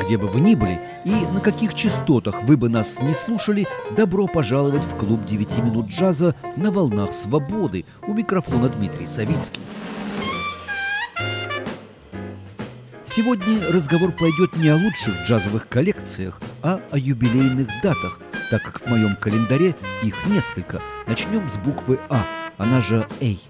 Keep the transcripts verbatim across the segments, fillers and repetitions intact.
где бы вы ни были и на каких частотах вы бы нас не слушали, добро пожаловать в клуб девяти минут джаза на волнах свободы. У микрофона Дмитрий Савицкий. Сегодня разговор пойдет не о лучших джазовых коллекциях, а о юбилейных датах, так как в моем календаре их несколько. Начнем с буквы А, она же «Эй».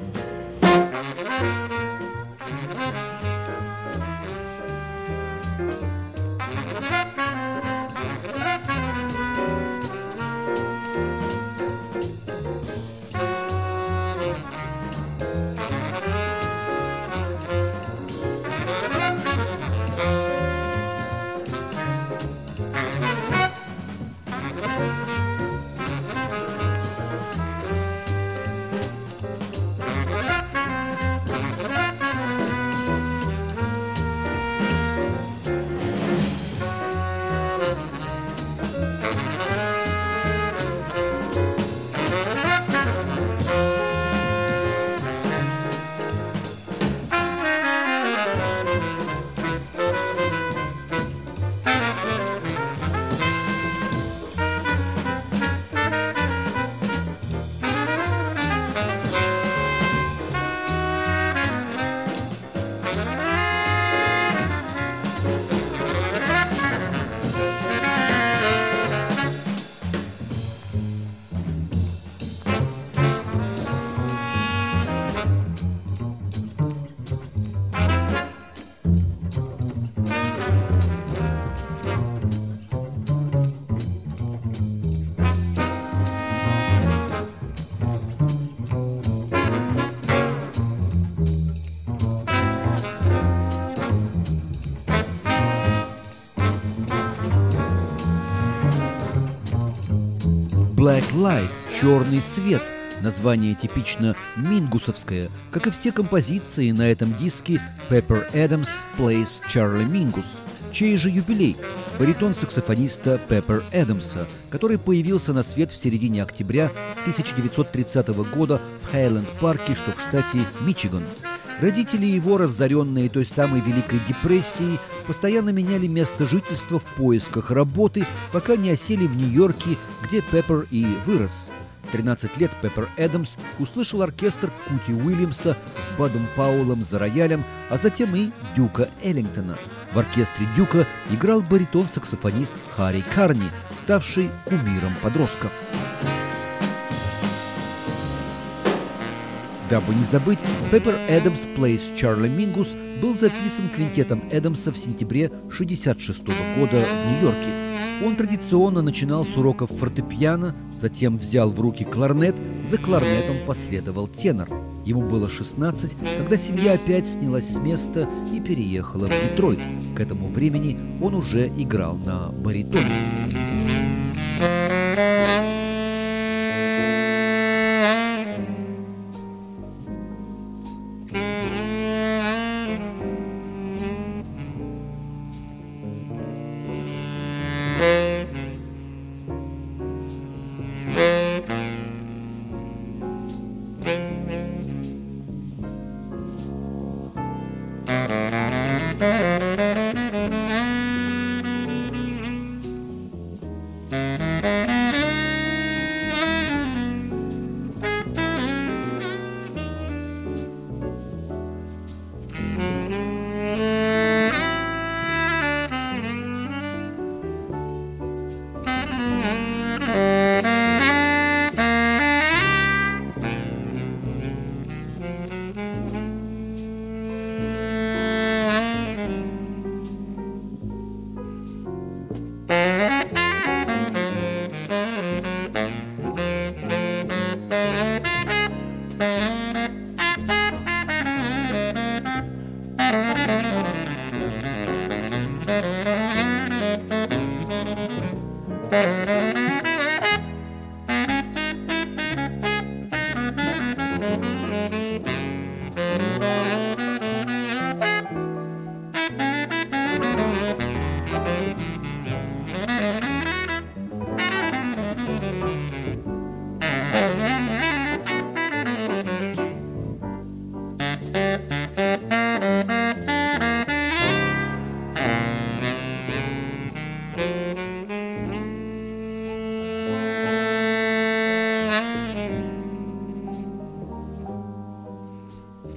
Black Light – черный свет. Название типично мингусовское, как и все композиции на этом диске Pepper Adams Plays Charlie Mingus. Чей же юбилей? Баритон-саксофониста Пеппер Эдамса, который появился на свет в середине октября тысяча девятьсот тридцатого года в Хайленд-парке, что в штате Мичиган. Родители его, разоренные той самой Великой депрессией, постоянно меняли место жительства в поисках работы, пока не осели в Нью-Йорке, где Пеппер и вырос. В тринадцать лет Пеппер Эдамс услышал оркестр Кути Уильямса с Бадом Пауэллом за роялем, а затем и Дюка Эллингтона. В оркестре Дюка играл баритон-саксофонист Харри Карни, ставший кумиром подростков. Дабы не забыть, Pepper Adams Plays Charlie Mingus был записан квинтетом Эдамса в сентябре шестьдесят шестого года в Нью-Йорке. Он традиционно начинал с уроков фортепиано, затем взял в руки кларнет, за кларнетом последовал тенор. Ему было шестнадцать, когда семья опять снялась с места и переехала в Детройт. К этому времени он уже играл на баритоне.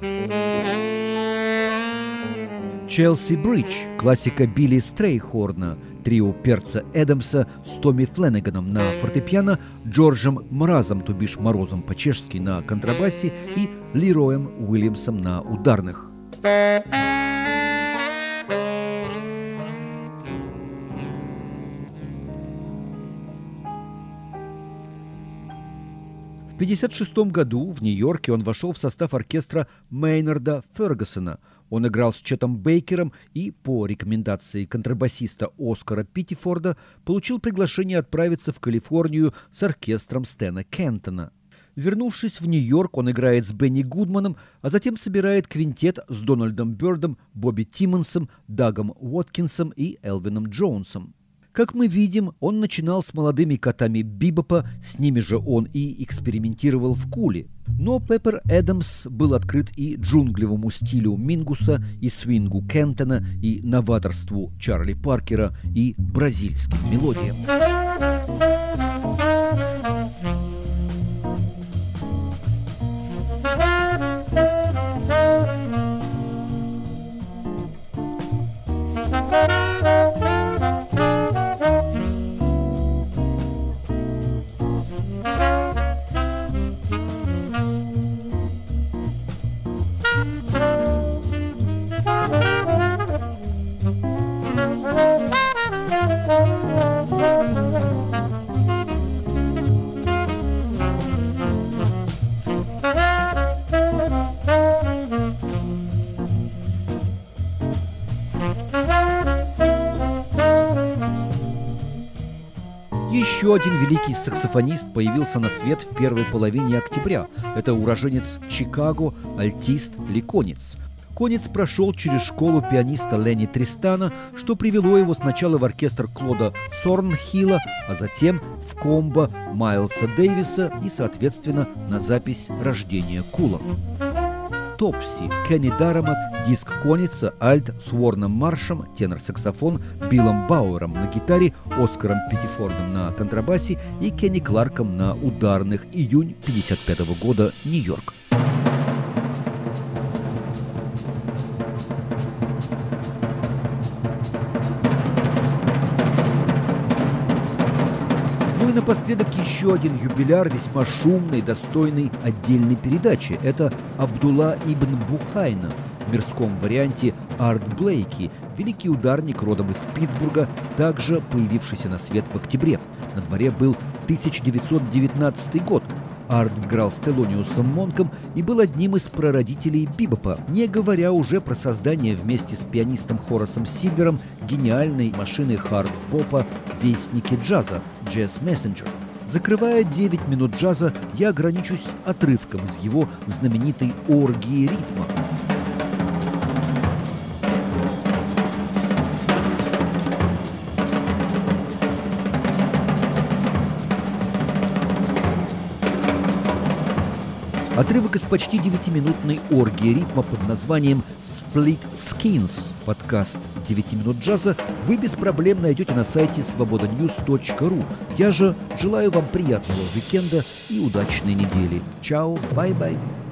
«Челси Бридж» – классика Билли Стрейхорна, трио Перца Эдамса с Томми Фленниганом на фортепиано, Джорджем Мразом, то бишь Морозом по-чешски, на контрабасе и Лероем Уильямсом на ударных. В тысяча девятьсот пятьдесят шестом году в Нью-Йорке он вошел в состав оркестра Мейнарда Фергюсона. Он играл с Четом Бейкером и, по рекомендации контрабасиста Оскара Питтифорда, получил приглашение отправиться в Калифорнию с оркестром Стэна Кентона. Вернувшись в Нью-Йорк, он играет с Бенни Гудманом, а затем собирает квинтет с Дональдом Бёрдом, Бобби Тиммонсом, Дагом Уоткинсом и Элвином Джонсом. Как мы видим, он начинал с молодыми котами бибопа, с ними же он и экспериментировал в Куле. Но Пеппер Эдамс был открыт и джунглевому стилю Мингуса, и свингу Кентона, и новаторству Чарли Паркера, и бразильским мелодиям. Еще один великий саксофонист появился на свет в первой половине октября. Это уроженец Чикаго, альтист Ли Конитс. Конитс прошел через школу пианиста Ленни Тристана, что привело его сначала в оркестр Клода Сорнхилла, а затем в комбо Майлса Дэвиса и, соответственно, на запись «Рождение Кула». Топси, Кенни Дарамот, диск Конитса, альт с Уорном Маршем, тенор-саксофон, Биллом Бауэром на гитаре, Оскаром Питтифордом на контрабасе и Кенни Кларком на ударных, июнь пятьдесят пятого года, Нью-Йорк. Ну и напоследок еще один юбиляр, весьма шумный, достойный отдельной передачи. Это Абдулла ибн Бухайна, в мирском варианте Арт Блейки, великий ударник родом из Питтсбурга, также появившийся на свет в октябре. На дворе был тысяча девятьсот девятнадцатый год. Арт играл с Телониусом Монком и был одним из прародителей бибопа, не говоря уже про создание вместе с пианистом Хорасом Сильвером гениальной машины хард-бопа «Вестники джаза» «Jazz Messenger». Закрывая девять минут джаза, я ограничусь отрывком из его знаменитой «Оргии ритма». Отрывок из почти девятиминутной оргии ритма под названием «Split Skins». Подкаст девять минут джаза вы без проблем найдете на сайте свобода ньюс точка ру. Я же желаю вам приятного уикенда и удачной недели. Чао, бай-бай.